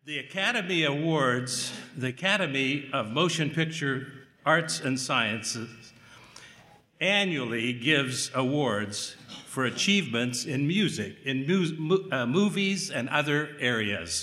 The Academy Awards, the Academy of Motion Picture Arts and Sciences, annually gives awards for achievements in music, in movies and other areas.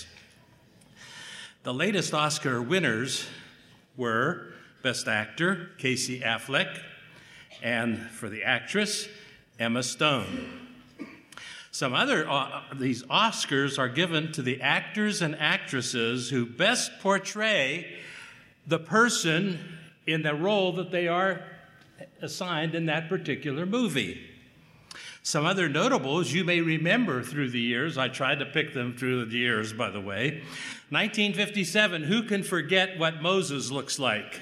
The latest Oscar winners were Best Actor, Casey Affleck, and for the actress, Emma Stone. Some other, these Oscars are given to the actors and actresses who best portray the person in the role that they are assigned in that particular movie. Some other notables you may remember through the years. I tried to pick them through the years, by the way. 1957, who can forget what Moses looks like?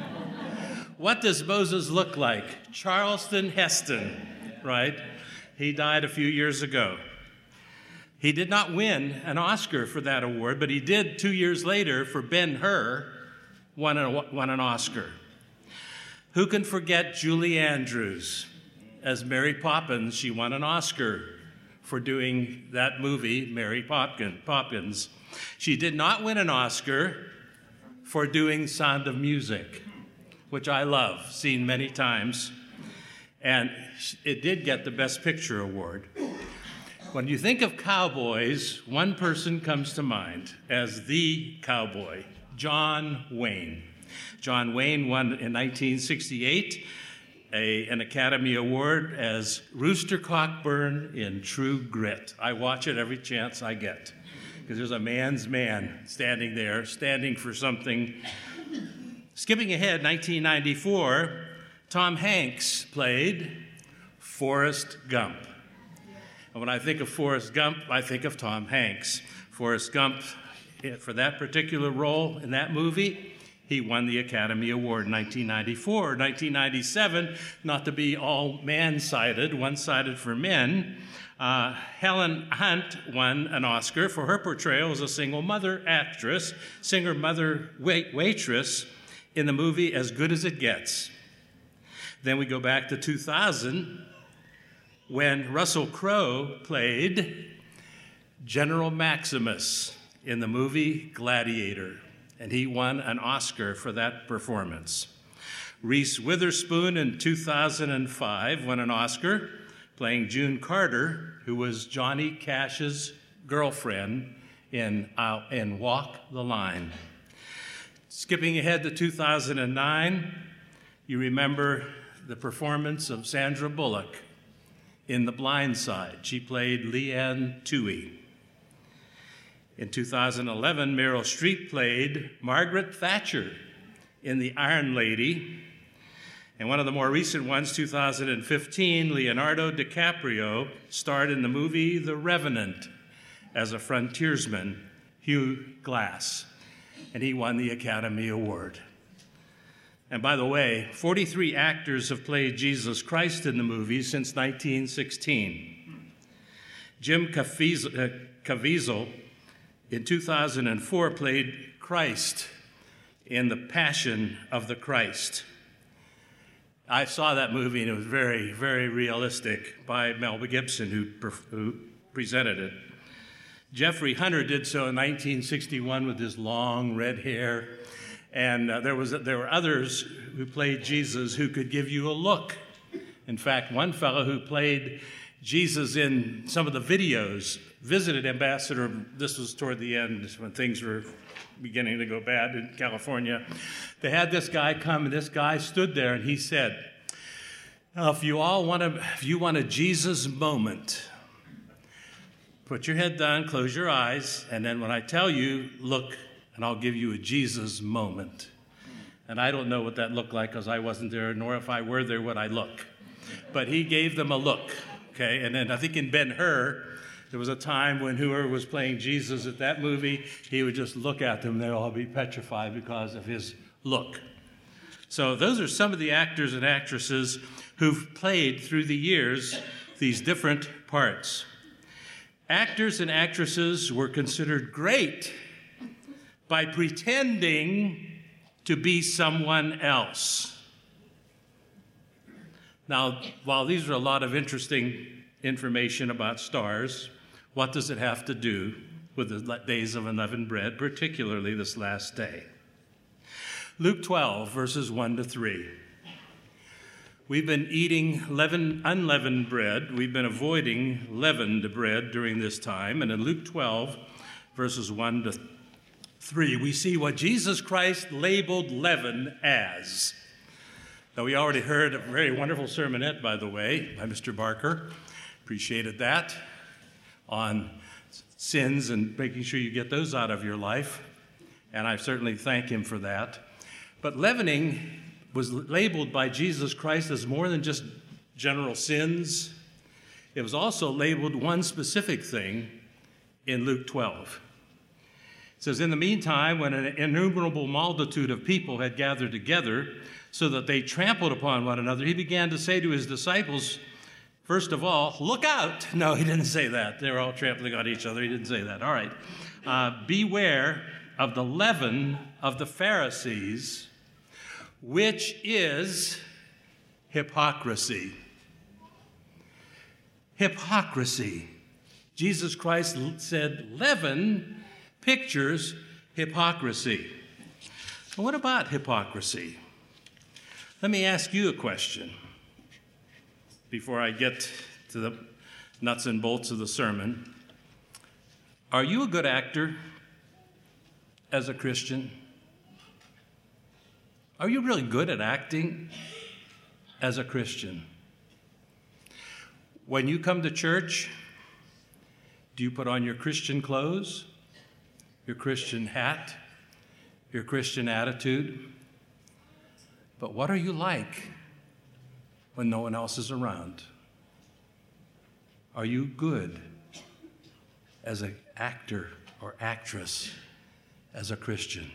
What does Moses look like? Charlton Heston, right? He died a few years ago. He did not win an Oscar for that award, but he did 2 years later for Ben-Hur, won an Oscar. Who can forget Julie Andrews? As Mary Poppins, she won an Oscar for doing that movie, Mary Poppins. She did not win an Oscar for doing Sound of Music, which I love, seen many times. And it did get the Best Picture award. When you think of cowboys, one person comes to mind as the cowboy, John Wayne. John Wayne won in 1968 an Academy Award as Rooster Cockburn in True Grit. I watch it every chance I get because there's a man's man standing there, standing for something. Skipping ahead, 1994, Tom Hanks played Forrest Gump. And when I think of Forrest Gump, I think of Tom Hanks. Forrest Gump, for that particular role in that movie, he won the Academy Award in 1994. 1997, not to be all man-sided, one-sided for men, Helen Hunt won an Oscar for her portrayal as a single mother actress, singer-mother waitress in the movie As Good as It Gets. Then we go back to 2000 when Russell Crowe played General Maximus in the movie Gladiator, and he won an Oscar for that performance. Reese Witherspoon in 2005 won an Oscar playing June Carter, who was Johnny Cash's girlfriend in Walk the Line. Skipping ahead to 2009, you remember the performance of Sandra Bullock in The Blind Side. She played Leanne Toohey. In 2011, Meryl Streep played Margaret Thatcher in The Iron Lady. And one of the more recent ones, 2015, Leonardo DiCaprio starred in the movie The Revenant as a frontiersman, Hugh Glass, and he won the Academy Award. And by the way, 43 actors have played Jesus Christ in the movie since 1916. Jim Caviezel in 2004 played Christ in The Passion of the Christ. I saw that movie and it was very, very realistic by Mel Gibson, who presented it. Jeffrey Hunter did so in 1961 with his long red hair. And there were others who played Jesus who could give you a look. In fact, one fellow who played Jesus in some of the videos visited Ambassador. This was toward the end when things were beginning to go bad in California. They had this guy come, and this guy stood there, and he said, "Now, if you want a Jesus moment, put your head down, close your eyes, and then when I tell you, look, and I'll give you a Jesus moment." And I don't know what that looked like because I wasn't there, nor if I were there would I look. But he gave them a look, okay? And then I think in Ben-Hur, there was a time when whoever was playing Jesus at that movie, he would just look at them, they'd all be petrified because of his look. So those are some of the actors and actresses who've played through the years these different parts. Actors and actresses were considered great by pretending to be someone else. Now, while these are a lot of interesting information about stars, what does it have to do with the days of unleavened bread, particularly this last day. Luke 12, verses 1 to 3. We've been eating unleavened bread. We've been avoiding leavened bread during this time. And in Luke 12, verses 1 to 3, we see what Jesus Christ labeled leaven as. Now, we already heard a very wonderful sermonette, by the way, by Mr. Barker. Appreciated that, on sins and making sure you get those out of your life. And I certainly thank him for that. But leavening was labeled by Jesus Christ as more than just general sins. It was also labeled one specific thing in Luke 12. It says, in the meantime, when an innumerable multitude of people had gathered together so that they trampled upon one another, he began to say to his disciples, first of all, look out. No, he didn't say that. They were all trampling on each other. He didn't say that. All right. Beware of the leaven of the Pharisees, which is hypocrisy. Hypocrisy. Jesus Christ said leaven pictures hypocrisy. Well, what about hypocrisy? Let me ask you a question before I get to the nuts and bolts of the sermon. Are you a good actor as a Christian? Are you really good at acting as a Christian? When you come to church, do you put on your Christian clothes, your Christian hat, your Christian attitude? But what are you like when no one else is around? Are you good as an actor or actress as a Christian?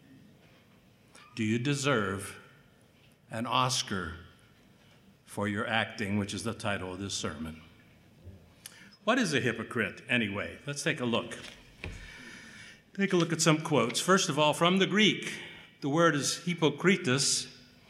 Do you deserve an Oscar for your acting, which is the title of this sermon? What is a hypocrite, anyway? Let's take a look. Take a look at some quotes. First of all, from the Greek, the word is hypokritos,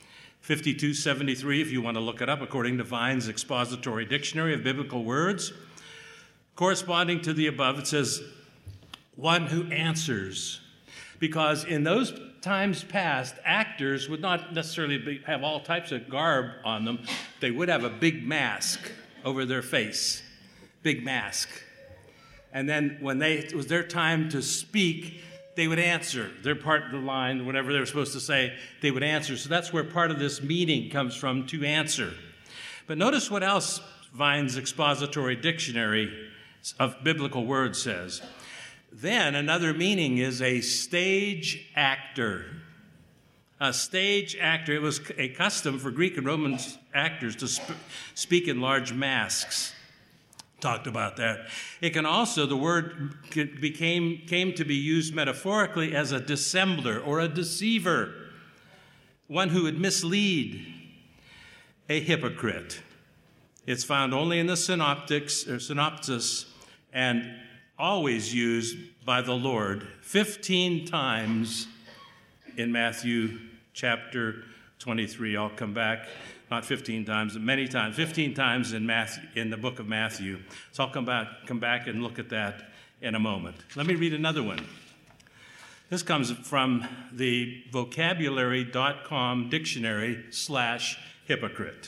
5273, if you want to look it up, according to Vine's Expository Dictionary of Biblical Words. Corresponding to the above, it says, one who answers. Because in those times past, actors would not necessarily have all types of garb on them. They would have a big mask over their face, big mask. And then when it was their time to speak, they would answer. Their part of the line, whatever they were supposed to say, they would answer. So that's where part of this meaning comes from, to answer. But notice what else Vine's Expository Dictionary of Biblical Words says. Then another meaning is a stage actor. A stage actor. It was a custom for Greek and Roman actors to speak in large masks. Talked about that. It can also, the word came to be used metaphorically as a dissembler or a deceiver, one who would mislead, a hypocrite. It's found only in the synopsis and always used by the Lord 15 times in Matthew chapter 23. I'll come back, not 15 times, but many times, 15 times in the book of Matthew. So I'll come back and look at that in a moment. Let me read another one. This comes from the vocabulary.com dictionary /hypocrite.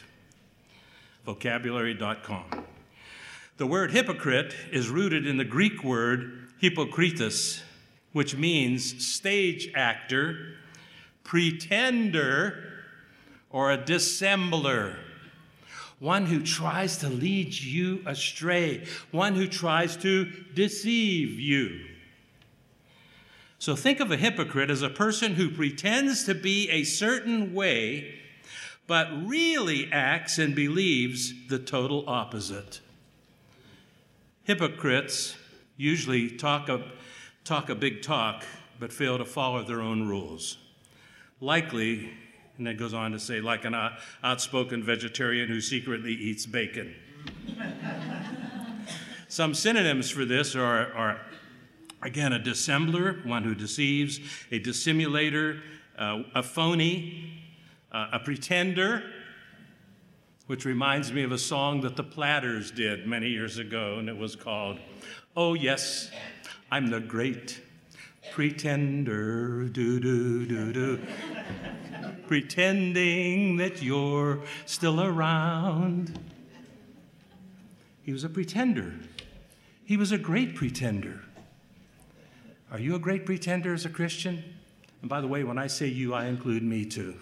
Vocabulary.com. The word hypocrite is rooted in the Greek word hypokritos, which means stage actor, pretender, or a dissembler. One who tries to lead you astray, one who tries to deceive you. So think of a hypocrite as a person who pretends to be a certain way, but really acts and believes the total opposite. Hypocrites usually talk a big talk, but fail to follow their own rules. Likely, and it goes on to say, like an outspoken vegetarian who secretly eats bacon. Some synonyms for this are again, a dissembler, one who deceives, a dissimulator, a phony, a pretender, which reminds me of a song that the Platters did many years ago, and it was called, "Oh Yes, I'm the great pretender, do-do-do-do, pretending that you're still around. He was a pretender. He was a great pretender. Are you a great pretender as a Christian? And by the way, when I say you, I include me too.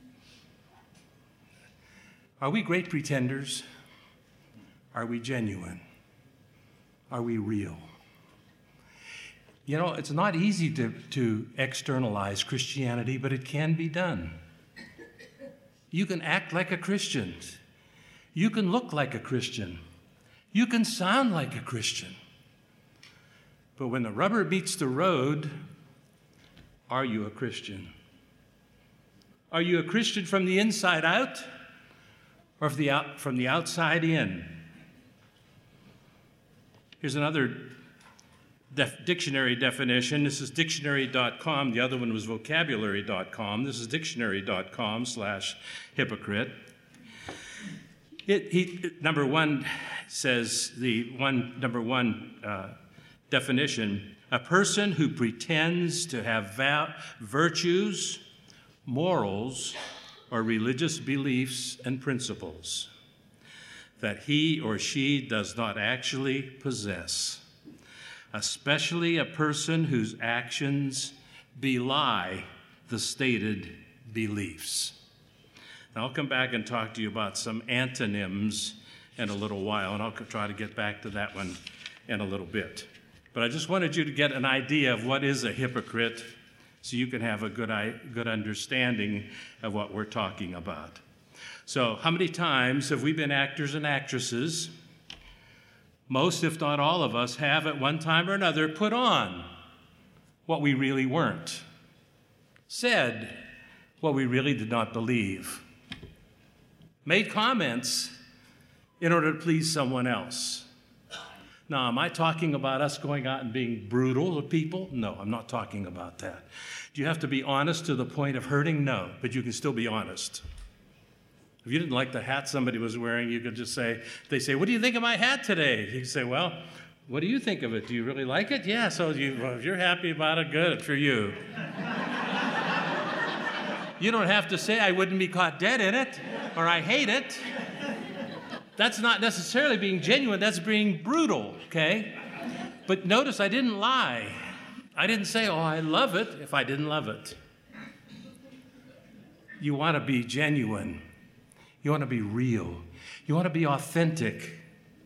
Are we great pretenders? Are we genuine? Are we real? You know, it's not easy to externalize Christianity, but it can be done. You can act like a Christian. You can look like a Christian. You can sound like a Christian. But when the rubber meets the road, are you a Christian? Are you a Christian from the inside out or from the outside in? Here's another dictionary definition. This is dictionary.com. The other one was vocabulary.com. This is dictionary.com/hypocrite. Number one says number one definition, a person who pretends to have virtues, morals, or religious beliefs and principles that he or she does not actually possess, especially a person whose actions belie the stated beliefs. Now, I'll come back and talk to you about some antonyms in a little while, and I'll try to get back to that one in a little bit. But I just wanted you to get an idea of what is a hypocrite so you can have a good understanding of what we're talking about. So, how many times have we been actors and actresses? Most, if not all of us, have at one time or another put on what we really weren't, said what we really did not believe, made comments in order to please someone else. Now, am I talking about us going out and being brutal to people? No, I'm not talking about that. Do you have to be honest to the point of hurting? No, but you can still be honest. If you didn't like the hat somebody was wearing, you could just say, they say, what do you think of my hat today? You can say, well, what do you think of it? Do you really like it? Yeah, so if you're happy about it, good for you. You don't have to say, I wouldn't be caught dead in it, or I hate it. That's not necessarily being genuine, that's being brutal, okay? But notice I didn't lie. I didn't say, oh, I love it, if I didn't love it. You want to be genuine. You want to be real. You want to be authentic.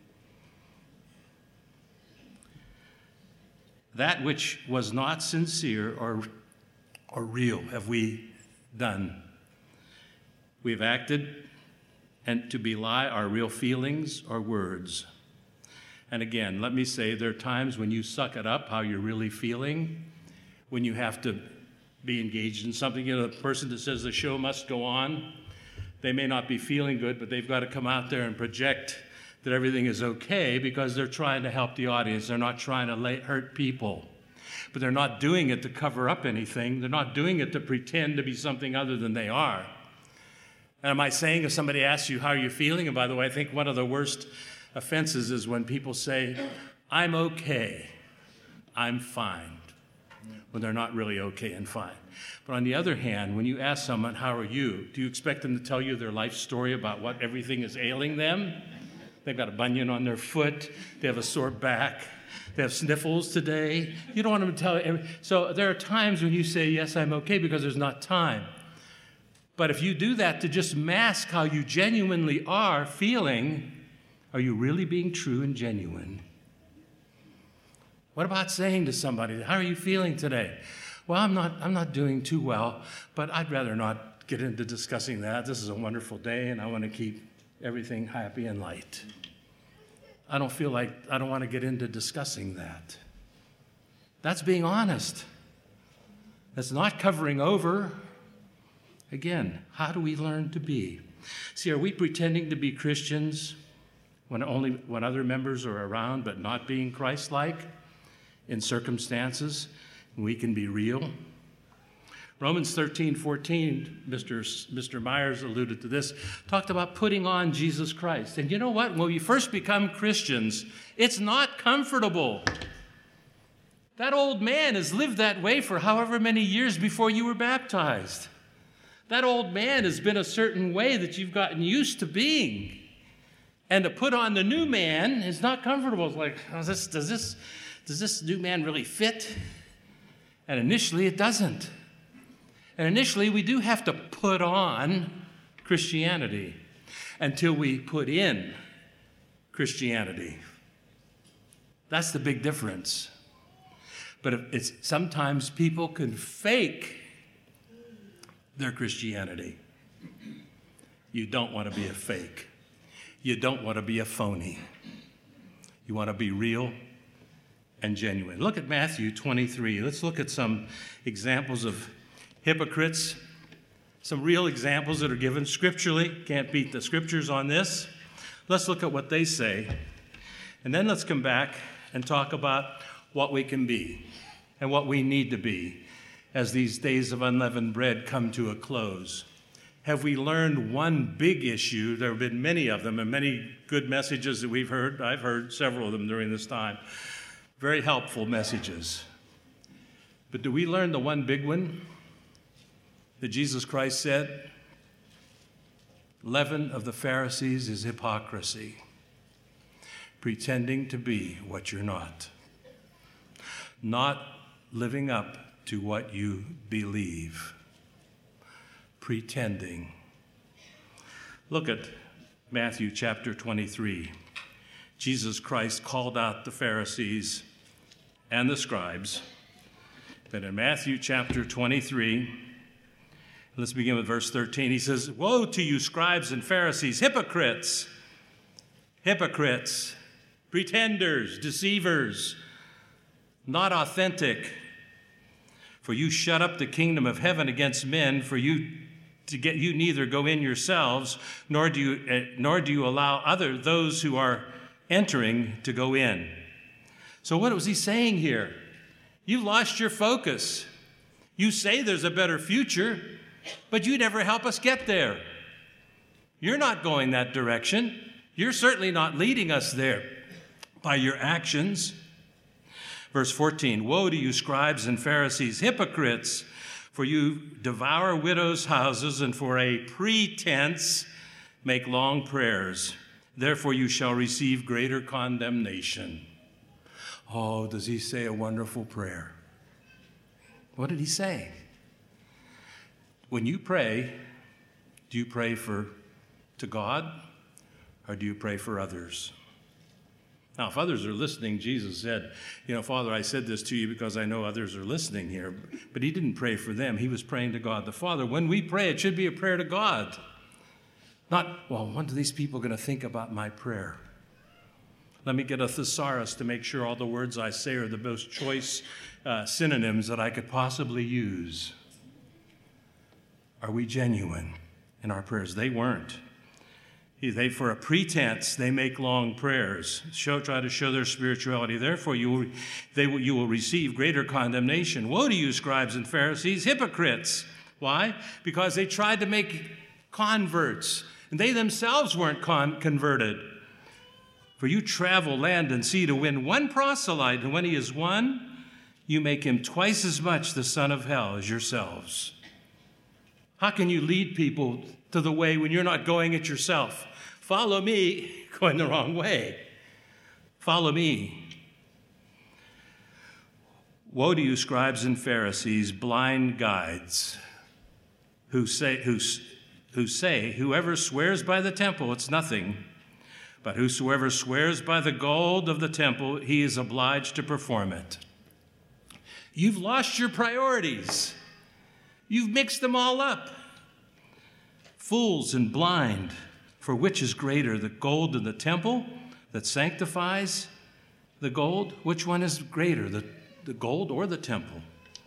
That which was not sincere or real have we done. We've acted and to belie our real feelings or words. And again, let me say, there are times when you suck it up how you're really feeling, when you have to be engaged in something. You know, the person that says the show must go on, they may not be feeling good, but they've got to come out there and project that everything is okay because they're trying to help the audience. They're not trying to hurt people. But they're not doing it to cover up anything. They're not doing it to pretend to be something other than they are. And am I saying if somebody asks you, how are you feeling? And by the way, I think one of the worst offenses is when people say, I'm okay, I'm fine, when they're not really okay and fine. But on the other hand, when you ask someone, how are you? Do you expect them to tell you their life story about what everything is ailing them? They've got a bunion on their foot. They have a sore back. They have sniffles today. You don't want them to tell you. So there are times when you say, yes, I'm okay, because there's not time. But if you do that to just mask how you genuinely are feeling, are you really being true and genuine? What about saying to somebody, how are you feeling today? Well, I'm not doing too well, but I'd rather not get into discussing that. This is a wonderful day, and I want to keep everything happy and light. I don't want to get into discussing that. That's being honest. That's not covering over. Again, how do we learn to be? See, are we pretending to be Christians when other members are around, but not being Christ-like in circumstances? We can be real. Romans 13:14, Mr. Myers alluded to this, talked about putting on Jesus Christ. And you know what? When we first become Christians, it's not comfortable. That old man has lived that way for however many years before you were baptized. That old man has been a certain way that you've gotten used to being. And to put on the new man is not comfortable. It's like, does this new man really fit? And initially it doesn't. And initially we do have to put on Christianity until we put in Christianity. That's the big difference. But it's sometimes people can fake their Christianity. You don't want to be a fake. You don't want to be a phony. You want to be real and genuine. Look at Matthew 23. Let's look at some examples of hypocrites, some real examples that are given scripturally. Can't beat the scriptures on this. Let's look at what they say. And then let's come back and talk about what we can be and what we need to be as these days of unleavened bread come to a close. Have we learned one big issue? There have been many of them and many good messages that we've heard. I've heard several of them during this time. Very helpful messages. But do we learn the one big one that Jesus Christ said? Leaven of the Pharisees is hypocrisy, pretending to be what you're not living up to what you believe, pretending. Look at Matthew chapter 23. Jesus Christ called out the Pharisees and the scribes. But in Matthew chapter 23, let's begin with verse 13. He says, "Woe to you, scribes and Pharisees, hypocrites, pretenders, deceivers, not authentic. For you shut up the kingdom of heaven against men, for you neither go in yourselves, nor do you allow those who are entering to go in." So what was he saying here? You've lost your focus. You say there's a better future, but you never help us get there. You're not going that direction. You're certainly not leading us there by your actions. Verse 14, "Woe to you, scribes and Pharisees, hypocrites, for you devour widows' houses, and for a pretense make long prayers. Therefore you shall receive greater condemnation." Oh, does he say a wonderful prayer? What did he say? When you pray, do you pray to God, or do you pray for others? Now, if others are listening, Jesus said, "Father, I said this to you because I know others are listening here." But he didn't pray for them. He was praying to God the Father. When we pray, it should be a prayer to God. Not, what are these people going to think about my prayer? Let me get a thesaurus to make sure all the words I say are the most choice synonyms that I could possibly use. Are we genuine in our prayers? They weren't. For a pretense, they make long prayers, try to show their spirituality. Therefore, you will receive greater condemnation. Woe to you, scribes and Pharisees, hypocrites. Why? Because they tried to make converts, and they themselves weren't converted. For you travel land and sea to win one proselyte, and when he is won, you make him twice as much the son of hell as yourselves. How can you lead people to the way when you're not going it yourself? Follow me, going the wrong way. Follow me. Woe to you, scribes and Pharisees, blind guides, who say, whoever swears by the temple, it's nothing. But whosoever swears by the gold of the temple, he is obliged to perform it. You've lost your priorities. You've mixed them all up. Fools and blind, for which is greater, the gold in the temple that sanctifies the gold? Which one is greater, the gold or the temple?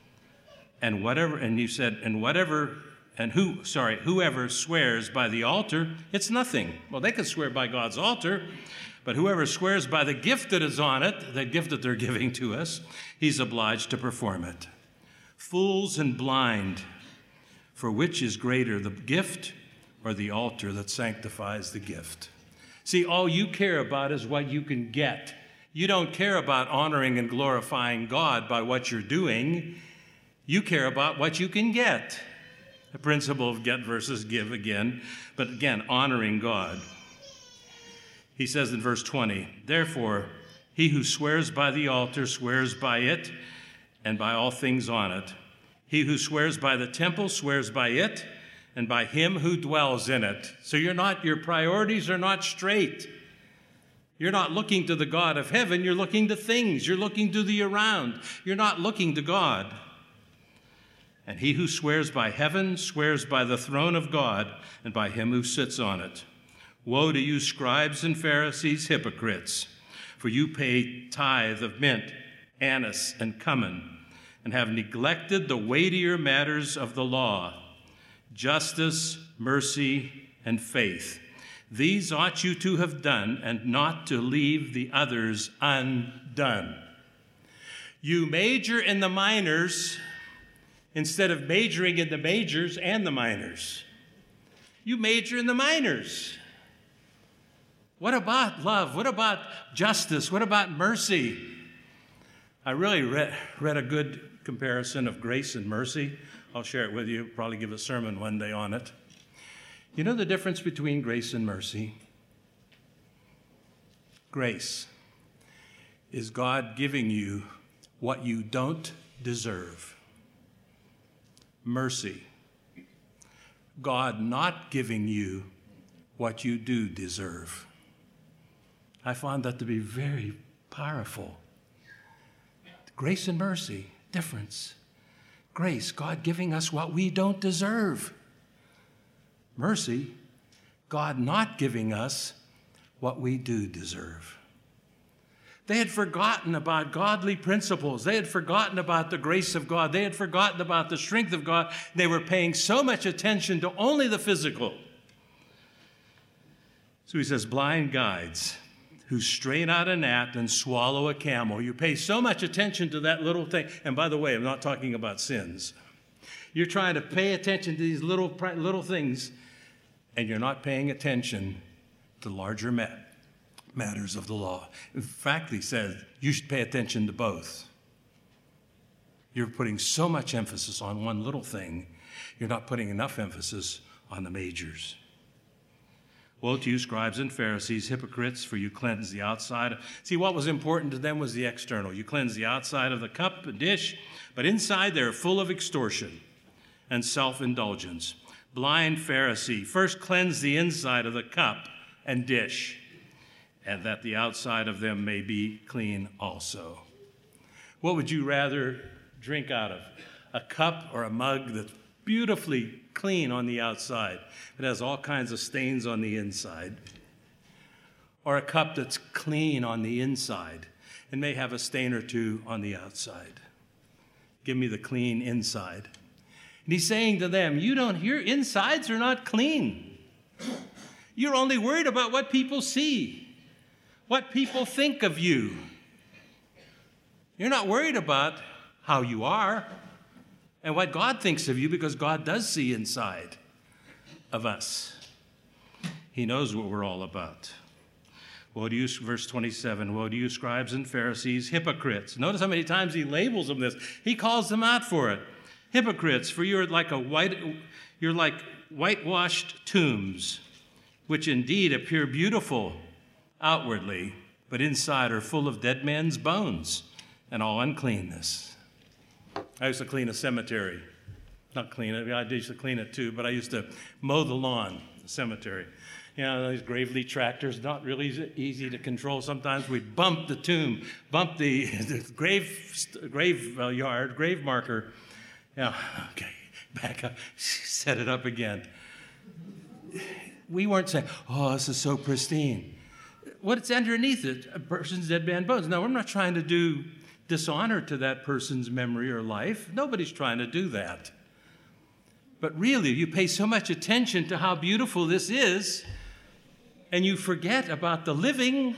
Whoever swears by the altar, it's nothing. Well, they could swear by God's altar, but whoever swears by the gift that is on it, the gift that they're giving to us, he's obliged to perform it. Fools and blind, for which is greater, the gift or the altar that sanctifies the gift? See, all you care about is what you can get You don't care about honoring and glorifying God by what you're doing. You care about what you can get. The principle of get versus give again, but again, honoring God. He says in verse 20, therefore, he who swears by the altar swears by it and by all things on it. He who swears by the temple swears by it and by him who dwells in it. So your priorities are not straight. You're not looking to the God of heaven. You're looking to things. You're looking to the around. You're not looking to God. And he who swears by heaven swears by the throne of God and by him who sits on it. Woe to you, scribes and Pharisees, hypocrites, for you pay tithe of mint, anise, and cumin, and have neglected the weightier matters of the law, justice, mercy, and faith. These ought you to have done, and not to leave the others undone. You major in the minors instead of majoring in the majors and the minors. You major in the minors. What about love? What about justice? What about mercy? I really read a good comparison of grace and mercy. I'll share it with you, probably give a sermon one day on it. You know the difference between grace and mercy? Grace is God giving you what you don't deserve. Mercy, God not giving you what you do deserve. I found that to be very powerful. Grace and mercy, difference. Grace, God giving us what we don't deserve. Mercy, God not giving us what we do deserve. They had forgotten about godly principles. They had forgotten about the grace of God. They had forgotten about the strength of God. They were paying so much attention to only the physical. So he says, blind guides who strain out a gnat and swallow a camel. You pay so much attention to that little thing. And by the way, I'm not talking about sins. You're trying to pay attention to these little things, and you're not paying attention to larger matters of the law. In fact, he says you should pay attention to both. You're putting so much emphasis on one little thing, you're not putting enough emphasis on the majors. Woe to you, scribes and Pharisees, hypocrites, for you cleanse the outside. See, what was important to them was the external. You cleanse the outside of the cup and dish, but inside they're full of extortion and self-indulgence. Blind Pharisee, first cleanse the inside of the cup and dish, and that the outside of them may be clean also. What would you rather drink out of? A cup or a mug that's beautifully clean on the outside, it has all kinds of stains on the inside? Or a cup that's clean on the inside and may have a stain or two on the outside? Give me the clean inside. And he's saying to them, your insides are not clean. You're only worried about what people see, what people think of you. You're not worried about how you are and what God thinks of you, because God does see inside of us. He knows what we're all about. Woe to you, verse 27, woe to you, scribes and Pharisees, hypocrites. Notice how many times he labels them this. He calls them out for it. Hypocrites, for you're like whitewashed tombs, which indeed appear beautiful outwardly, but inside are full of dead men's bones and all uncleanness. I used to clean a cemetery. Not clean it, I used to clean it too, but I used to mow the lawn, the cemetery. You know, these gravely tractors, not really easy to control. Sometimes we'd bump the tomb, bump the grave marker. Yeah, okay, back up, set it up again. We weren't saying, oh, this is so pristine. What's underneath it? A person's dead man bones. No, we're not trying to do dishonor to that person's memory or life. Nobody's trying to do that. But really, you pay so much attention to how beautiful this is, and you forget about the living.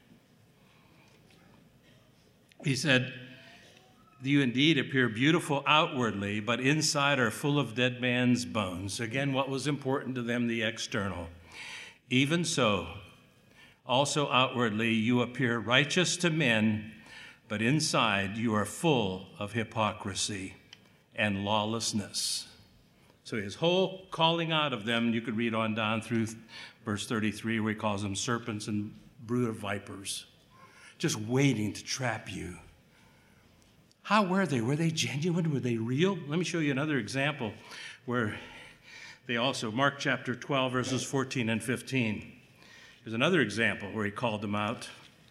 He said, you indeed appear beautiful outwardly, but inside are full of dead man's bones. Again, what was important to them? The external. Even so, Also outwardly you appear righteous to men, but inside you are full of hypocrisy and lawlessness. So his whole calling out of them, you could read on down through verse 33, where he calls them serpents and brood of vipers, just waiting to trap you. How were they? Were they genuine? Were they real? Let me show you another example where they also, Mark chapter 12, verses 14 and 15. There's another example where he called them out.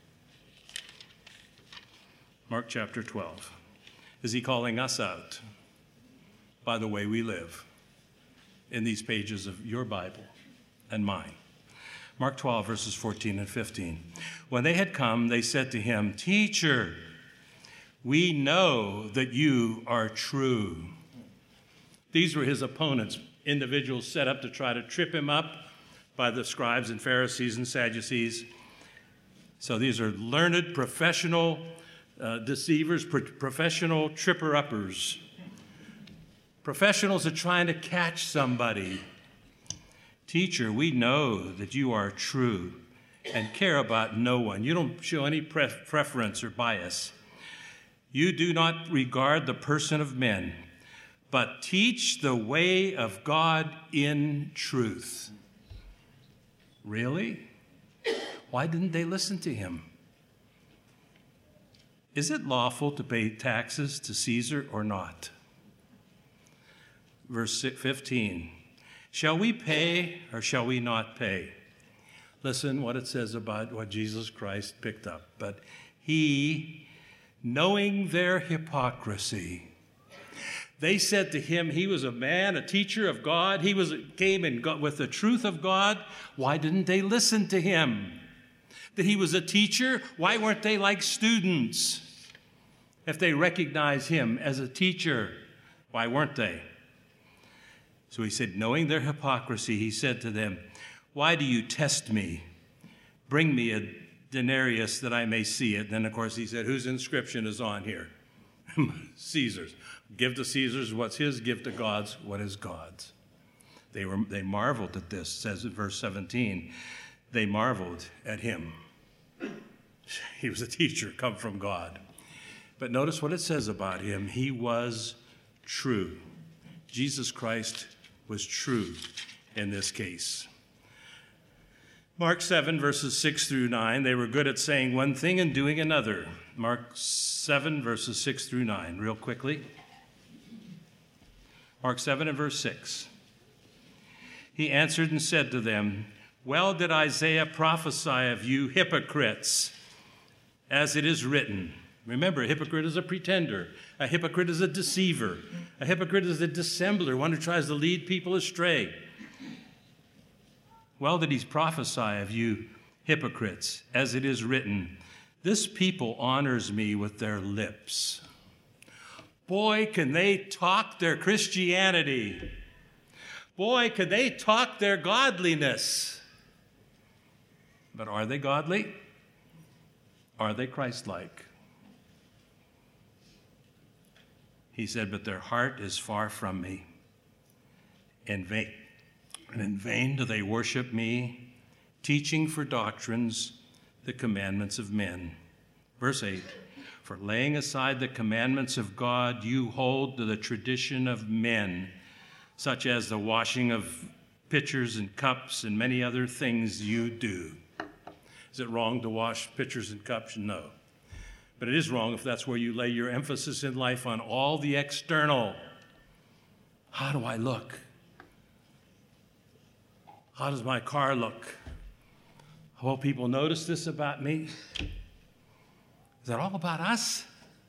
Mark chapter 12. Is he calling us out by the way we live in these pages of your Bible and mine? Mark 12, verses 14 and 15. When they had come, they said to him, "Teacher, we know that you are true." These were his opponents, individuals set up to try to trip him up by the scribes and Pharisees and Sadducees. So these are learned, professional deceivers, professional tripper-uppers. Professionals are trying to catch somebody. "Teacher, we know that you are true and care about no one. You don't show any preference or bias. You do not regard the person of men, but teach the way of God in truth." Really? Why didn't they listen to him? Is it lawful to pay taxes to Caesar or not? Verse 15. Shall we pay or shall we not pay? Listen what it says about what Jesus Christ picked up. But he, knowing their hypocrisy, they said to him, he was a man, a teacher of God. He came and got with the truth of God. Why didn't they listen to him? That he was a teacher? Why weren't they like students? If they recognized him as a teacher, why weren't they? So he said, knowing their hypocrisy, he said to them, "Why do you test me? Bring me a denarius that I may see it." Then, of course, he said, whose inscription is on here? Caesar's. Give to Caesar's what's his, give to God's what is God's. They marveled at this, says in verse 17. They marveled at him. He was a teacher, come from God. But notice what it says about him. He was true. Jesus Christ was true in this case. Mark 7, verses 6 through 9, they were good at saying one thing and doing another. Mark 7, verses 6 through 9, real quickly. Mark 7 and verse 6. He answered and said to them, "Well did Isaiah prophesy of you hypocrites, as it is written." Remember, a hypocrite is a pretender. A hypocrite is a deceiver. A hypocrite is a dissembler, one who tries to lead people astray. Well did he prophesy of you hypocrites, as it is written, "This people honors me with their lips." Boy, can they talk their Christianity. Boy, can they talk their godliness. But are they godly? Are they Christ-like? He said, "But their heart is far from me. In vain do they worship me, teaching for doctrines the commandments of men." Verse 8, "For laying aside the commandments of God, you hold to the tradition of men, such as the washing of pitchers and cups and many other things you do." Is it wrong to wash pitchers and cups? No. But it is wrong if that's where you lay your emphasis in life, on all the external. How do I look? How does my car look? Will people notice this about me? Is that all about us?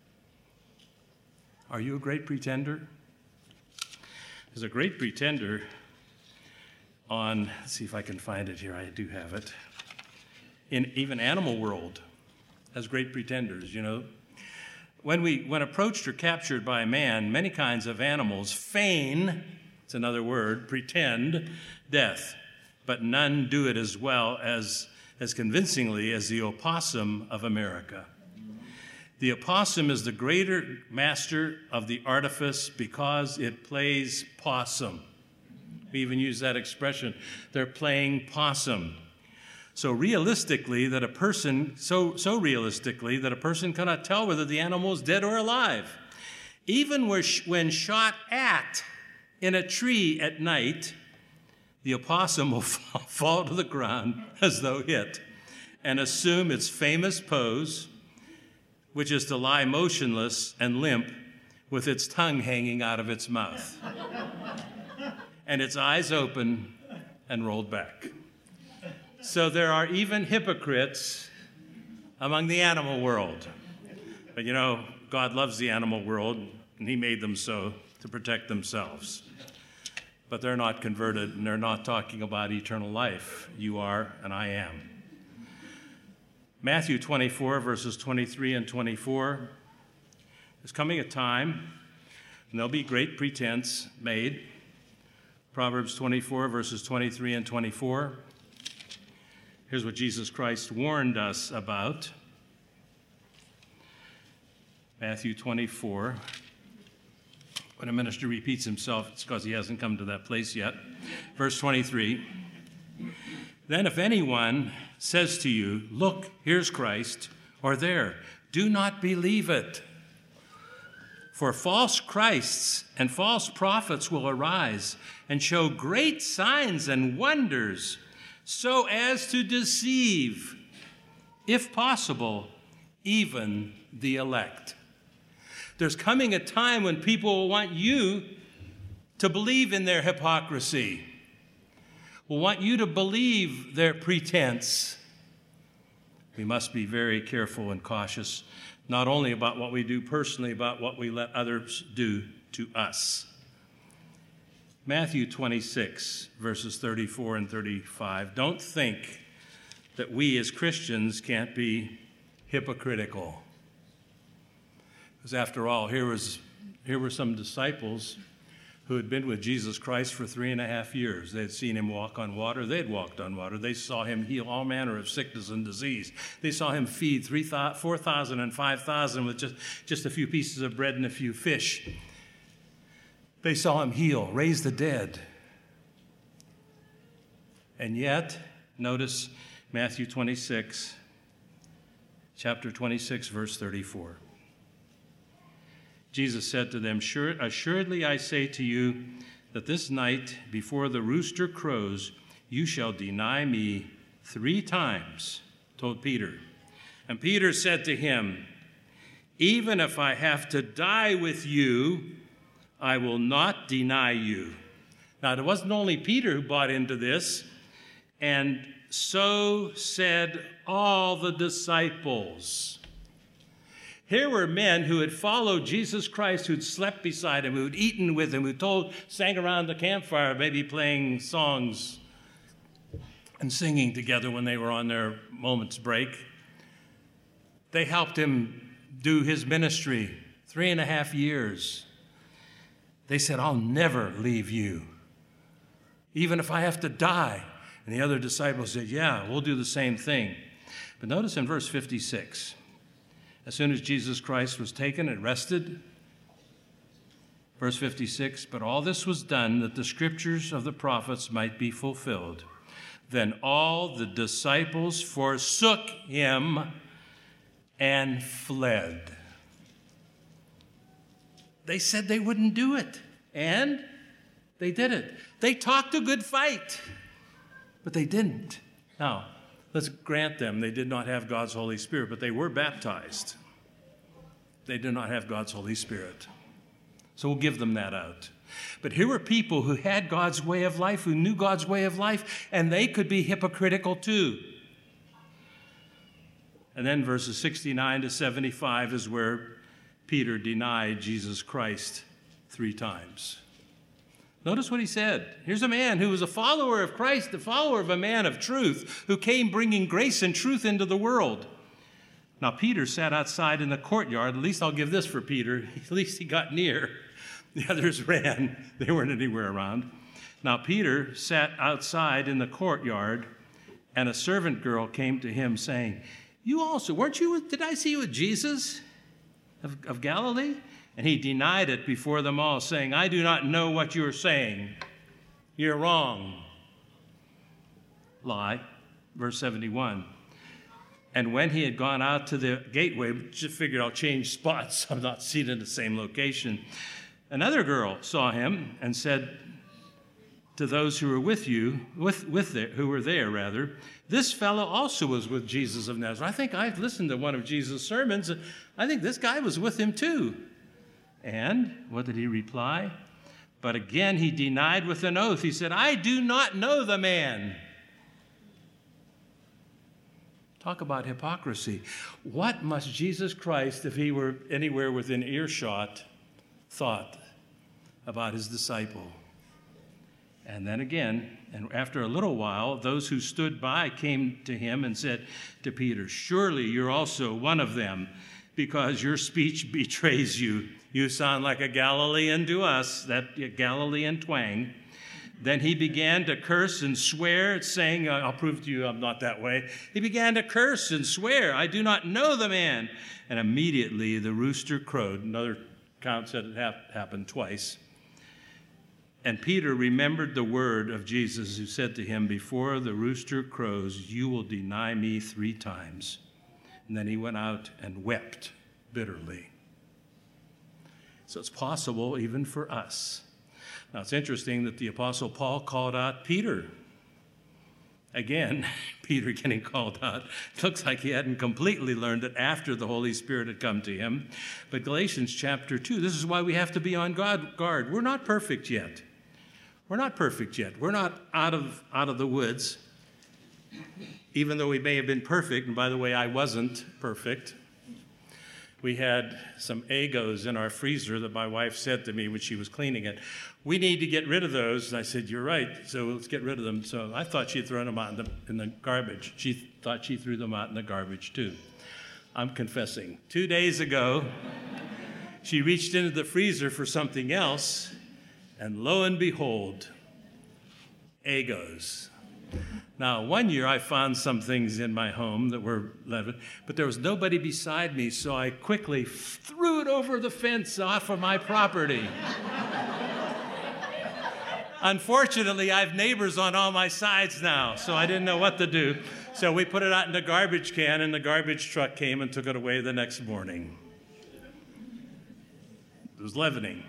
Are you a great pretender? There's a great pretender on, let's see if I can find it here. I do have it. In even animal world has great pretenders, you know. When approached or captured by man, many kinds of animals feign, it's another word, pretend death, but none do it as well as convincingly as the opossum of America. The opossum is the greater master of the artifice because it plays possum. We even use that expression. They're playing possum. so realistically that a person cannot tell whether the animal is dead or alive. Even when shot at in a tree at night, the opossum will fall to the ground as though hit and assume its famous pose, which is to lie motionless and limp with its tongue hanging out of its mouth and its eyes open and rolled back. So there are even hypocrites among the animal world. But you know, God loves the animal world, and he made them so to protect themselves. But they're not converted, and they're not talking about eternal life. You are, and I am. Matthew 24, verses 23 and 24. There's coming a time, and there'll be great pretense made. Proverbs 24, verses 23 and 24. Here's what Jesus Christ warned us about. Matthew 24. When a minister repeats himself, it's because he hasn't come to that place yet. Verse 23. Then if anyone says to you, look, here's Christ, or there, do not believe it. For false Christs and false prophets will arise and show great signs and wonders, so as to deceive, if possible, even the elect. There's coming a time when people will want you to believe in their hypocrisy, will want you to believe their pretense. We must be very careful and cautious, not only about what we do personally, about what we let others do to us. Matthew 26, verses 34 and 35. Don't think that we as Christians can't be hypocritical. Because after all, here were some disciples who had been with Jesus Christ for 3.5 years. They had seen him walk on water. They had walked on water. They saw him heal all manner of sickness and disease. They saw him feed 4,000 and 5,000 with just a few pieces of bread and a few fish. They saw him heal, raise the dead. And yet, notice Matthew 26, chapter 26, verse 34. Jesus said to them, assuredly I say to you that this night before the rooster crows, you shall deny me 3 times, told Peter. And Peter said to him, even if I have to die with you, I will not deny you. Now, it wasn't only Peter who bought into this, and so said all the disciples. Here were men who had followed Jesus Christ, who'd slept beside him, who'd eaten with him, who sang around the campfire, maybe playing songs and singing together when they were on their moment's break. They helped him do his ministry 3.5 years. They said, I'll never leave you, even if I have to die. And the other disciples said, yeah, we'll do the same thing. But notice in verse 56, as soon as Jesus Christ was taken and rested, verse 56, but all this was done that the scriptures of the prophets might be fulfilled. Then all the disciples forsook him and fled. They said they wouldn't do it, and they did it. They talked a good fight, but they didn't. Now, let's grant them they did not have God's Holy Spirit, but they were baptized. They did not have God's Holy Spirit. So we'll give them that out. But here were people who had God's way of life, who knew God's way of life, and they could be hypocritical too. And then verses 69 to 75 is where Peter denied Jesus Christ 3 times. Notice what he said. Here's a man who was a follower of Christ, the follower of a man of truth, who came bringing grace and truth into the world. Now, Peter sat outside in the courtyard. At least I'll give this for Peter. At least he got near. The others ran. They weren't anywhere around. Now, Peter sat outside in the courtyard, and a servant girl came to him saying, you also, did I see you with Jesus of Galilee? And he denied it before them all, saying, I do not know what you are saying. You're wrong. Lie. verse 71. And when he had gone out to the gateway, just figured I'll change spots. I'm not seated in the same location. Another girl saw him and said to those who were who were there, this fellow also was with Jesus of Nazareth. I think I've listened to one of Jesus' sermons. I think this guy was with him too. And what did he reply? But again he denied with an oath. He said, I do not know the man. Talk about hypocrisy. What must Jesus Christ, if he were anywhere within earshot, thought about his disciple? And then again, and after a little while, those who stood by came to him and said to Peter, surely you're also one of them, because your speech betrays you. You sound like a Galilean to us, that Galilean twang. Then he began to curse and swear, saying, I'll prove to you I'm not that way. He began to curse and swear, I do not know the man. And immediately the rooster crowed. Another account said it happened twice. And Peter remembered the word of Jesus, who said to him, before the rooster crows, you will deny me 3 times. And then he went out and wept bitterly. So it's possible even for us. Now, it's interesting that the Apostle Paul called out Peter. Again, Peter getting called out. It looks like he hadn't completely learned it after the Holy Spirit had come to him. But Galatians chapter 2, this is why we have to be on guard. We're not perfect yet. We're not perfect yet. We're not out of the woods, even though we may have been perfect. And by the way, I wasn't perfect. We had some Eggos in our freezer that my wife said to me when she was cleaning it, we need to get rid of those. And I said, you're right, so let's get rid of them. So I thought she'd thrown them out in the garbage. She thought she threw them out in the garbage too. I'm confessing. 2 days ago, she reached into the freezer for something else, and lo and behold, Eggos. Now, one year I found some things in my home that were left, but there was nobody beside me, so I quickly threw it over the fence off of my property. Unfortunately, I have neighbors on all my sides now, so I didn't know what to do. So we put it out in the garbage can, and the garbage truck came and took it away the next morning. It was leavening.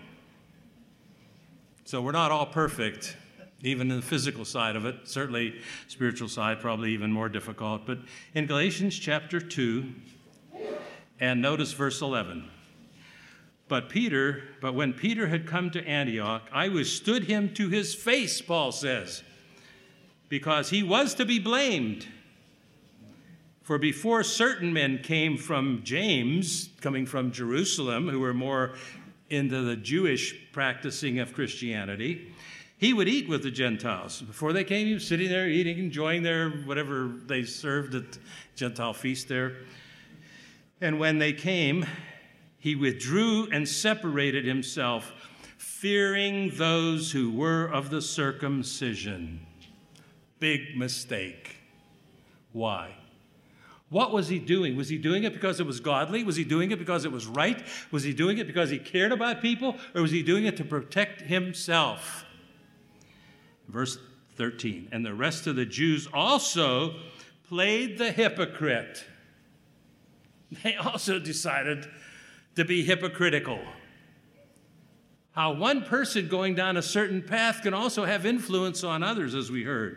So we're not all perfect, even in the physical side of it, certainly spiritual side, probably even more difficult. But in Galatians chapter 2, and notice verse 11. But when Peter had come to Antioch, I withstood him to his face, Paul says, because he was to be blamed. For before certain men came from James, coming from Jerusalem, who were more into the Jewish practicing of Christianity, he would eat with the Gentiles. Before they came, he was sitting there eating, enjoying their whatever they served at Gentile feast there. And when they came, he withdrew and separated himself, fearing those who were of the circumcision. Big mistake. Why? What was he doing? Was he doing it because it was godly? Was he doing it because it was right? Was he doing it because he cared about people? Or was he doing it to protect himself? Verse 13, and the rest of the Jews also played the hypocrite. They also decided to be hypocritical. How one person going down a certain path can also have influence on others, as we heard.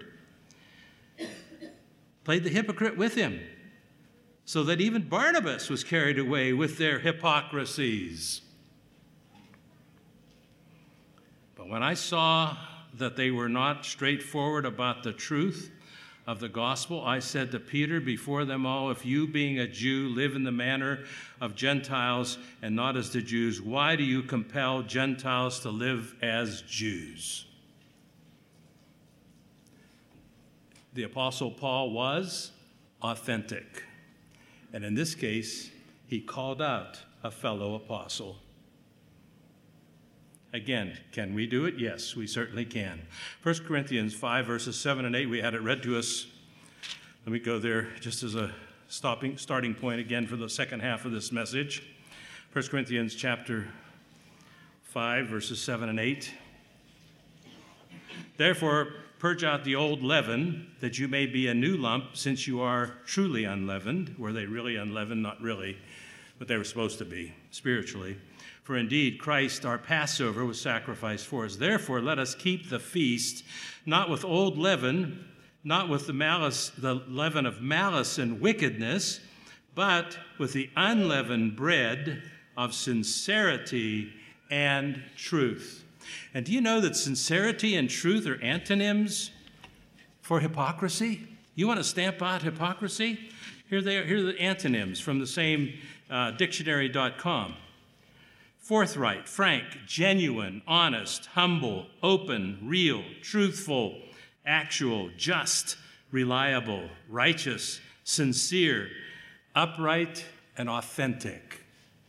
Played the hypocrite with him, so that even Barnabas was carried away with their hypocrisies. But when I saw that they were not straightforward about the truth of the gospel, I said to Peter before them all, if you, being a Jew, live in the manner of Gentiles and not as the Jews, why do you compel Gentiles to live as Jews? The Apostle Paul was authentic. And in this case, he called out a fellow apostle. Again, can we do it? Yes, we certainly can. 1 Corinthians 5, verses 7 and 8, we had it read to us. Let me go there just as a starting point again for the second half of this message. 1 Corinthians chapter 5, verses 7 and 8. Therefore, purge out the old leaven, that you may be a new lump, since you are truly unleavened. Were they really unleavened? Not really, but they were supposed to be, spiritually. For indeed, Christ, our Passover, was sacrificed for us. Therefore, let us keep the feast, not with old leaven, not with the leaven of malice and wickedness, but with the unleavened bread of sincerity and truth. And do you know that sincerity and truth are antonyms for hypocrisy? You want to stamp out hypocrisy? Here they are. Here are the antonyms from the same dictionary.com. Forthright, frank, genuine, honest, humble, open, real, truthful, actual, just, reliable, righteous, sincere, upright, and authentic.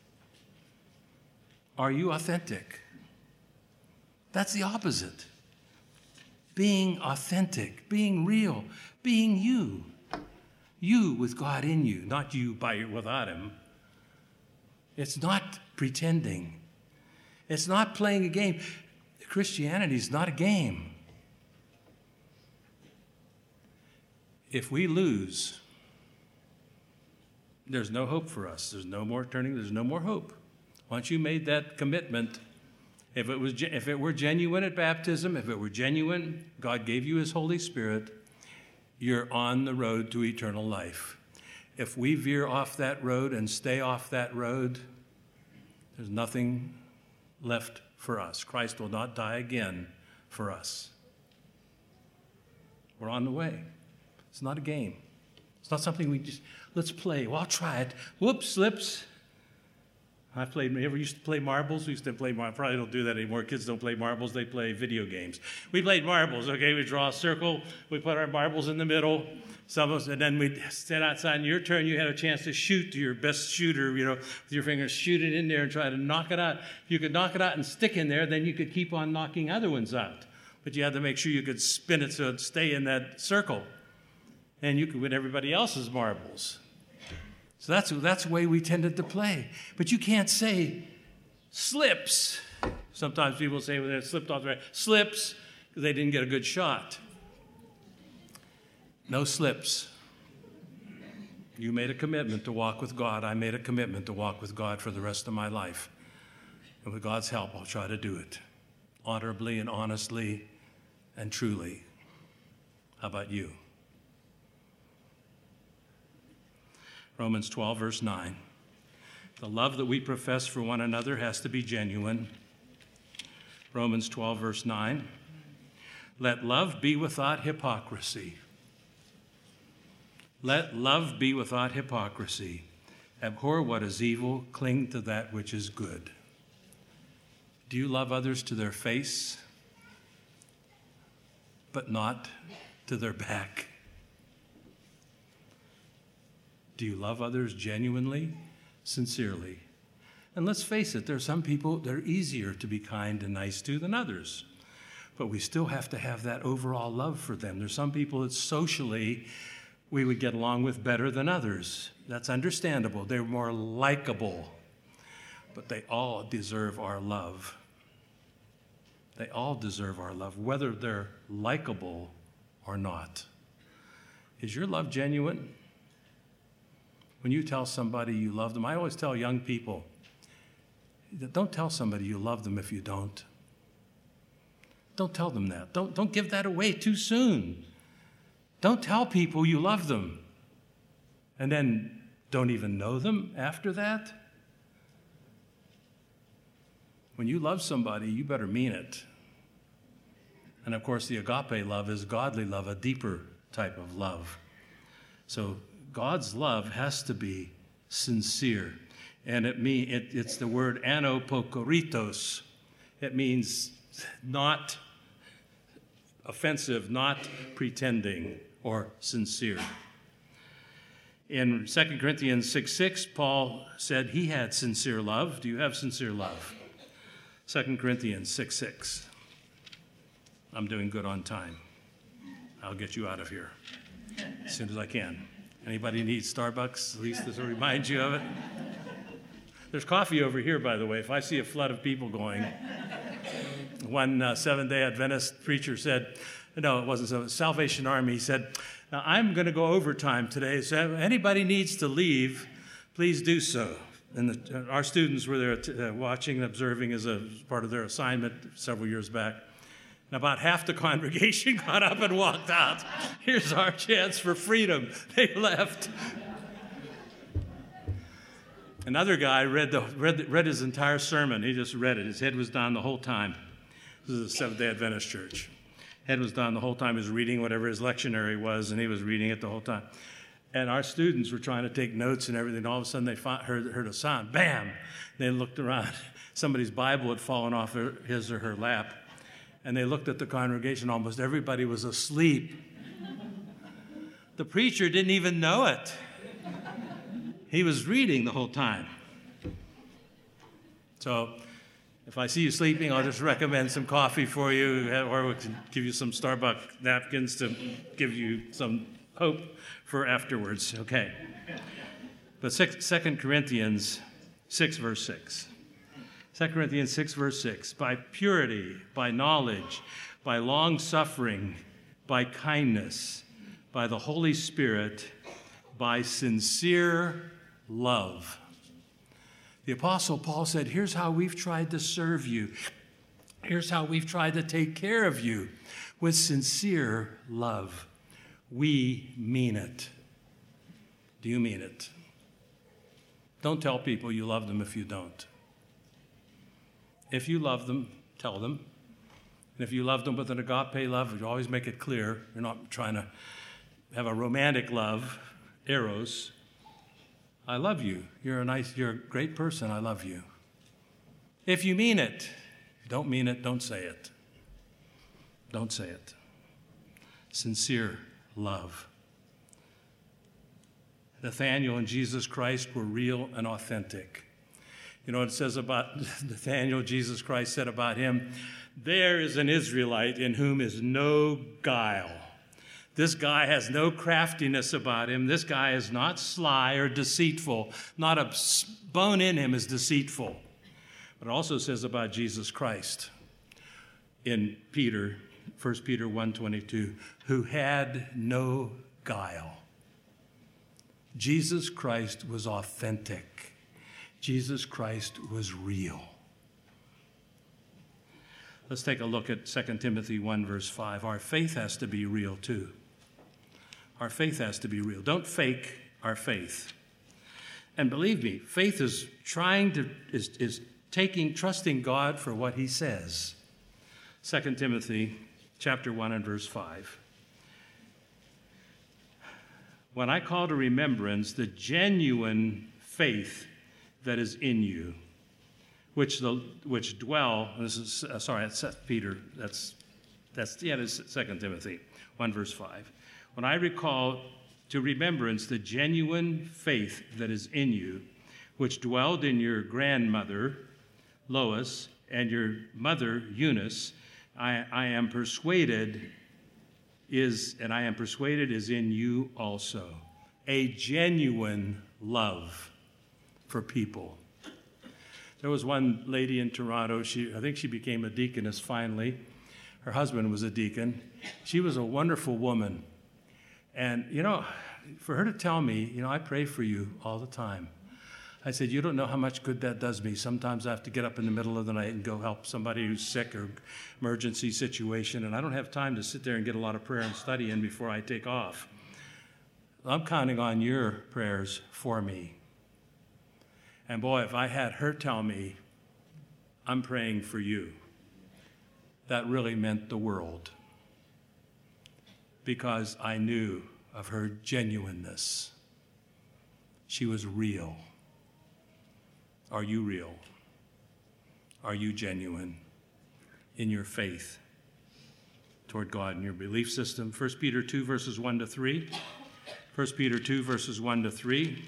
Are you authentic? That's the opposite. Being authentic, being real, being you. You with God in you, not you without him. It's not pretending. It's not playing a game. Christianity is not a game. If we lose, there's no hope for us. There's no more turning. There's no more hope. Once you made that commitment, if it were genuine at baptism, if it were genuine, God gave you his Holy Spirit, you're on the road to eternal life. If we veer off that road and stay off that road, there's nothing left for us. Christ will not die again for us. We're on the way. It's not a game. It's not something we just, let's play. Well, I'll try it. Whoops, slips. You ever used to play marbles? We used to play marbles. Probably don't do that anymore. Kids don't play marbles. They play video games. We played marbles, okay? We draw a circle. We put our marbles in the middle. Some of us, and then we'd stand outside. And your turn, you had a chance to shoot to your best shooter, with your fingers. Shoot it in there and try to knock it out. If you could knock it out and stick in there, then you could keep on knocking other ones out. But you had to make sure you could spin it so it'd stay in that circle. And you could win everybody else's marbles. So that's the way we tended to play. But you can't say slips. Sometimes people say, well, they slipped off the right. Slips, because they didn't get a good shot. No slips. You made a commitment to walk with God. I made a commitment to walk with God for the rest of my life. And with God's help, I'll try to do it honorably and honestly and truly. How about you? Romans 12, verse 9. The love that we profess for one another has to be genuine. Romans 12, verse 9. Let love be without hypocrisy. Let love be without hypocrisy. Abhor what is evil, cling to that which is good. Do you love others to their face, but not to their back? Do you love others genuinely, sincerely? And let's face it, there are some people that are easier to be kind and nice to than others. But we still have to have that overall love for them. There's some people that socially we would get along with better than others. That's understandable. They're more likable. But they all deserve our love. They all deserve our love, whether they're likable or not. Is your love genuine? When you tell somebody you love them, I always tell young people, don't tell somebody you love them if you don't. Don't tell them that. Don't give that away too soon. Don't tell people you love them and then don't even know them after that. When you love somebody, you better mean it. And of course, the agape love is godly love, a deeper type of love. So God's love has to be sincere. And it's the word anopokoritos. It means not offensive, not pretending, or sincere. In 2 Corinthians 6:6, Paul said he had sincere love. Do you have sincere love? 2 Corinthians 6:6. I'm doing good on time. I'll get you out of here as soon as I can. Anybody needs Starbucks? At least this will remind you of it. There's coffee over here, by the way, if I see a flood of people going. one Seventh-day Adventist preacher said, no, it wasn't so, Salvation Army, he said, now I'm going to go overtime today, so if anybody needs to leave, please do so. And our students were there watching and observing as a part of their assignment several years back. And about half the congregation got up and walked out. Here's our chance for freedom. They left. Another guy read his entire sermon. He just read it. His head was down the whole time. This is a Seventh-day Adventist church. Head was down the whole time. He was reading whatever his lectionary was, and he was reading it the whole time. And our students were trying to take notes and everything. All of a sudden, they heard a sound. Bam! They looked around. Somebody's Bible had fallen off his or her lap. And they looked at the congregation. Almost everybody was asleep. The preacher didn't even know it. He was reading the whole time. So if I see you sleeping, I'll just recommend some coffee for you, or we can give you some Starbucks napkins to give you some hope for afterwards. Okay. But 2 Corinthians 6, verse 6. 2 Corinthians 6, verse 6. By purity, by knowledge, by long-suffering, by kindness, by the Holy Spirit, by sincere love. The Apostle Paul said, here's how we've tried to serve you. Here's how we've tried to take care of you with sincere love. We mean it. Do you mean it? Don't tell people you love them if you don't. If you love them, tell them. And if you love them with an agape love, you always make it clear. You're not trying to have a romantic love, eros. I love you. You're a great person. I love you. If you mean it, if you don't mean it, don't say it. Don't say it. Sincere love. Nathanael and Jesus Christ were real and authentic. You know what it says about Nathanael? Jesus Christ said about him, there is an Israelite in whom is no guile. This guy has no craftiness about him. This guy is not sly or deceitful. Not a bone in him is deceitful. But it also says about Jesus Christ in 1 Peter 1:22, who had no guile. Jesus Christ was authentic. Jesus Christ was real. Let's take a look at 2 Timothy 1, verse 5. Our faith has to be real, too. Our faith has to be real. Don't fake our faith. And believe me, faith is trusting God for what he says. 2 Timothy chapter 1 and verse 5. When I call to remembrance the genuine faith that is in you, which dwell. This is that's Peter. That's 2 Timothy 1 verse 5. When I recall to remembrance the genuine faith that is in you, which dwelled in your grandmother Lois and your mother Eunice, I am persuaded is in you also. A genuine love for people. There was one lady in Toronto, I think she became a deaconess finally. Her husband was a deacon. She was a wonderful woman. And, for her to tell me, I pray for you all the time. I said, you don't know how much good that does me. Sometimes I have to get up in the middle of the night and go help somebody who's sick or emergency situation, and I don't have time to sit there and get a lot of prayer and study in before I take off. I'm counting on your prayers for me. And boy, if I had her tell me, I'm praying for you, that really meant the world. Because I knew of her genuineness. She was real. Are you real? Are you genuine in your faith toward God and your belief system? 1 Peter 2, verses 1 to 3. 1 Peter 2, verses 1 to 3.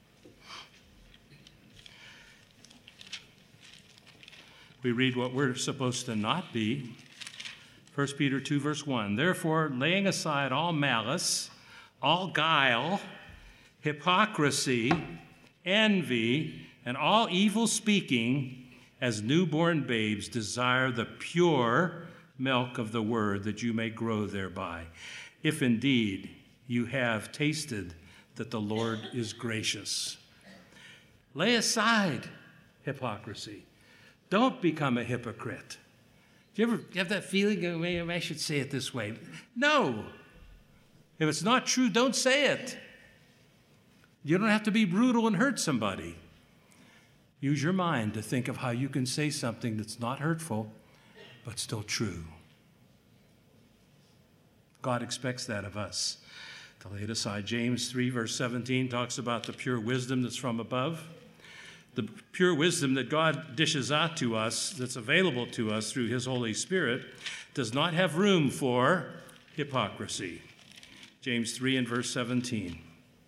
We read what we're supposed to not be. 1 Peter 2, verse 1. Therefore, laying aside all malice, all guile, hypocrisy, envy, and all evil speaking, as newborn babes, desire the pure milk of the word, that you may grow thereby, if indeed you have tasted that the Lord is gracious. Lay aside hypocrisy. Don't become a hypocrite. Do you ever have that feeling, maybe I should say it this way? No. If it's not true, don't say it. You don't have to be brutal and hurt somebody. Use your mind to think of how you can say something that's not hurtful, but still true. God expects that of us, to lay it aside. James 3, verse 17 talks about the pure wisdom that's from above. The pure wisdom that God dishes out to us, that's available to us through his Holy Spirit, does not have room for hypocrisy. James 3 and verse 17.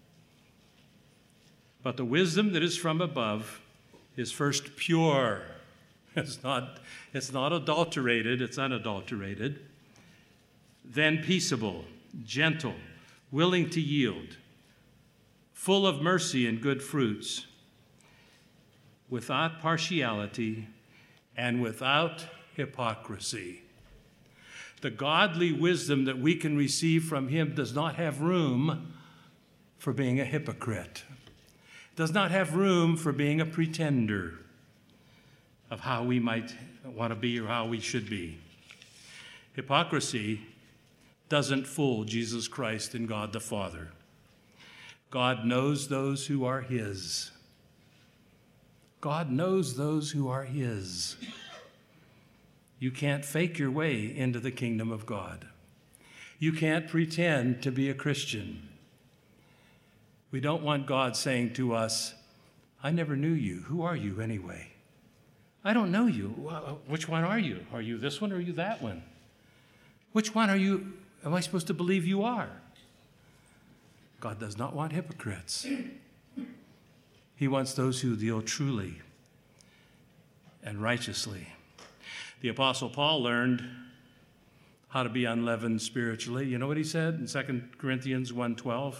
But the wisdom that is from above is first pure. It's not adulterated, it's unadulterated. Then peaceable, gentle, willing to yield, full of mercy and good fruits, without partiality and without hypocrisy. The godly wisdom that we can receive from him does not have room for being a hypocrite. Does not have room for being a pretender of how we might want to be or how we should be. Hypocrisy doesn't fool Jesus Christ and God the Father. God knows those who are his. God knows those who are his. You can't fake your way into the kingdom of God. You can't pretend to be a Christian. We don't want God saying to us, I never knew you. Who are you anyway? I don't know you. Which one are you? Are you this one or are you that one? Which one am I supposed to believe you are? God does not want hypocrites. He wants those who deal truly and righteously. The Apostle Paul learned how to be unleavened spiritually. You know what he said in 2 Corinthians 1:12?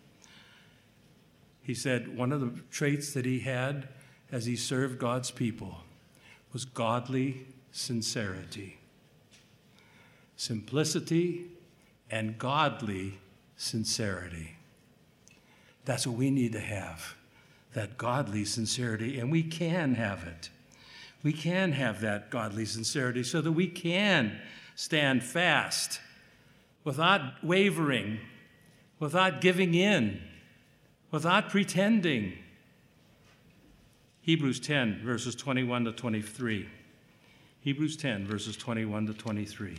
He said one of the traits that he had as he served God's people was godly sincerity. Simplicity and godly sincerity. That's what we need to have, that godly sincerity, and we can have it. We can have that godly sincerity so that we can stand fast without wavering, without giving in, without pretending. Hebrews 10, verses 21 to 23. Hebrews 10, verses 21 to 23.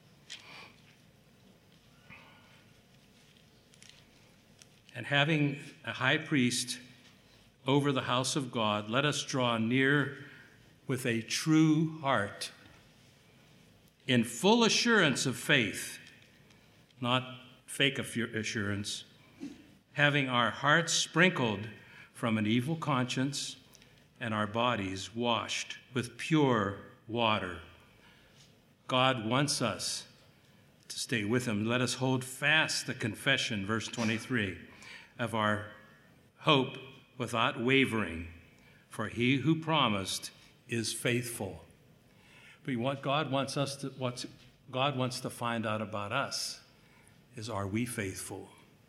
And having a high priest over the house of God, let us draw near with a true heart, in full assurance of faith, not fake assurance, having our hearts sprinkled from an evil conscience and our bodies washed with pure water. God wants us to stay with him. Let us hold fast the confession, verse 23, of our hope without wavering, for he who promised is faithful. But what God wants to find out about us is, are we faithful?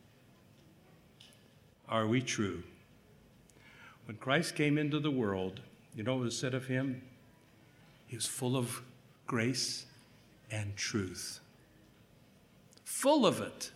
Are we true? When Christ came into the world, you know what was said of him? He was full of grace and truth. Full of it.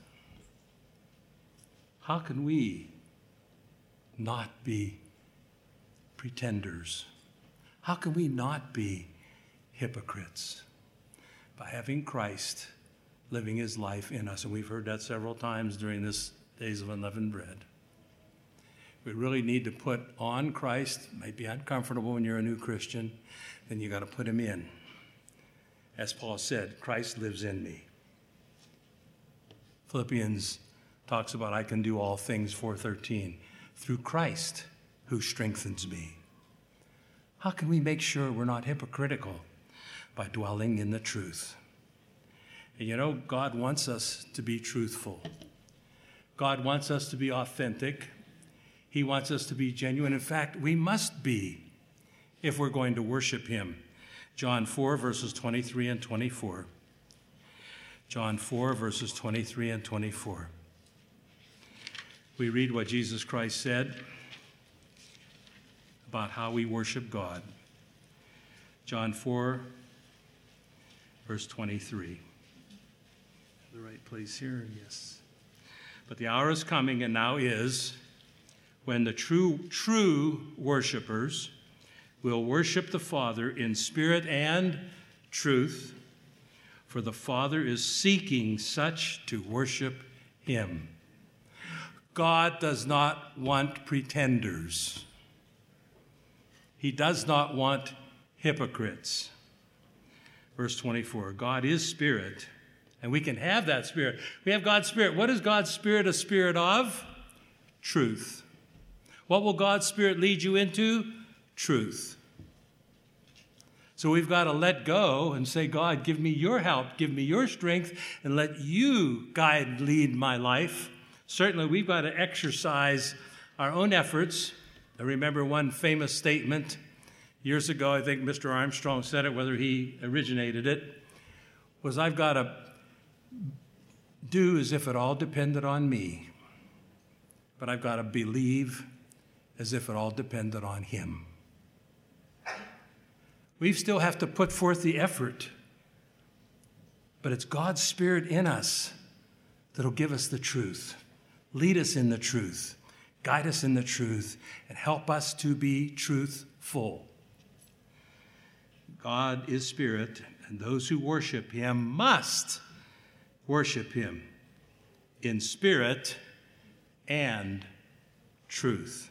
How can we not be pretenders? How can we not be hypocrites? By having Christ living his life in us. And we've heard that several times during this Days of Unleavened Bread. We really need to put on Christ. It might be uncomfortable when you're a new Christian. Then you got to put him in. As Paul said, Christ lives in me. Philippians talks about I can do all things, 4:13, through Christ who strengthens me. How can we make sure we're not hypocritical? By dwelling in the truth. And you know, God wants us to be truthful. God wants us to be authentic. He wants us to be genuine. In fact, we must be if we're going to worship him. John 4, verses 23 and 24. John 4, verses 23 and 24. We read what Jesus Christ said about how we worship God. John 4, verse 23. The right place here? Yes. But the hour is coming, and now is, when the true worshipers will worship the Father in spirit and truth, for the Father is seeking such to worship him. God does not want pretenders. He does not want hypocrites. Verse 24, God is spirit, and we can have that spirit. We have God's spirit. What is God's spirit a spirit of? Truth. What will God's spirit lead you into? Truth. So we've got to let go and say, God, give me your help, give me your strength, and let you guide and lead my life. Certainly, we've got to exercise our own efforts. I remember one famous statement years ago, I think Mr. Armstrong said it, whether he originated it, was I've got to do as if it all depended on me, but I've got to believe as if it all depended on him. We still have to put forth the effort, but it's God's Spirit in us that'll give us the truth, lead us in the truth, guide us in the truth, and help us to be truthful. God is spirit, and those who worship him must worship him in spirit and truth.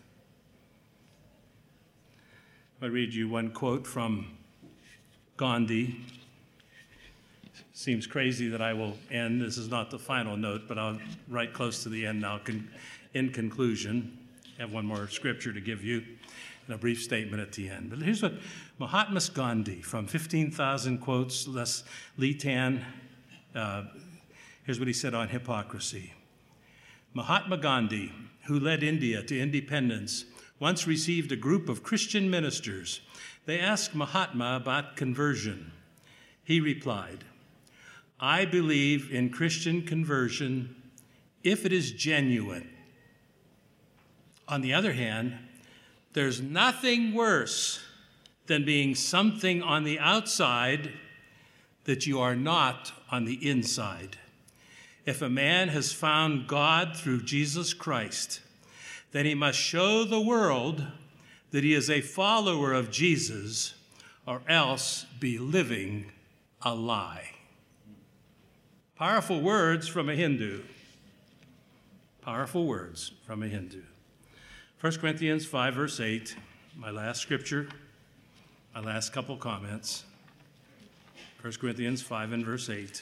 I read you one quote from Gandhi. Seems crazy that I will end. This is not the final note, but I'll right close to the end now. In conclusion, I have one more scripture to give you and a brief statement at the end. But here's what Mahatma Gandhi, from 15,000 quotes, less Lee Tan, here's what he said on hypocrisy. Mahatma Gandhi, who led India to independence, once received a group of Christian ministers. They asked Mahatma about conversion. He replied, I believe in Christian conversion if it is genuine. On the other hand, there's nothing worse than being something on the outside that you are not on the inside. If a man has found God through Jesus Christ, then he must show the world that he is a follower of Jesus, or else be living a lie. Powerful words from a Hindu. Powerful words from a Hindu. 1 Corinthians 5, verse 8, my last scripture, my last couple comments. 1 Corinthians 5 and verse 8.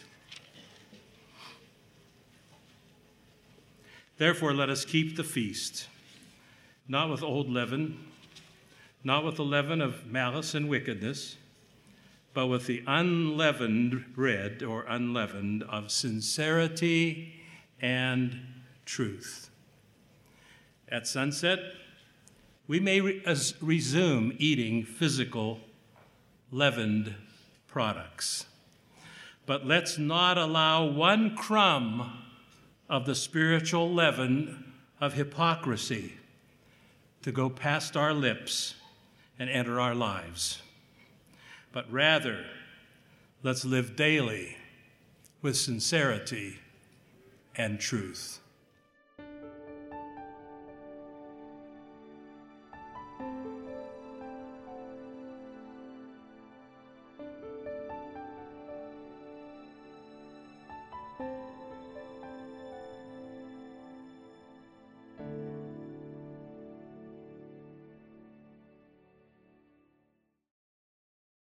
Therefore, let us keep the feast, not with old leaven, not with the leaven of malice and wickedness, but with the unleavened bread, or unleavened, of sincerity and truth. At sunset, we may resume eating physical leavened products, but let's not allow one crumb of the spiritual leaven of hypocrisy to go past our lips and enter our lives. But rather, let's live daily with sincerity and truth.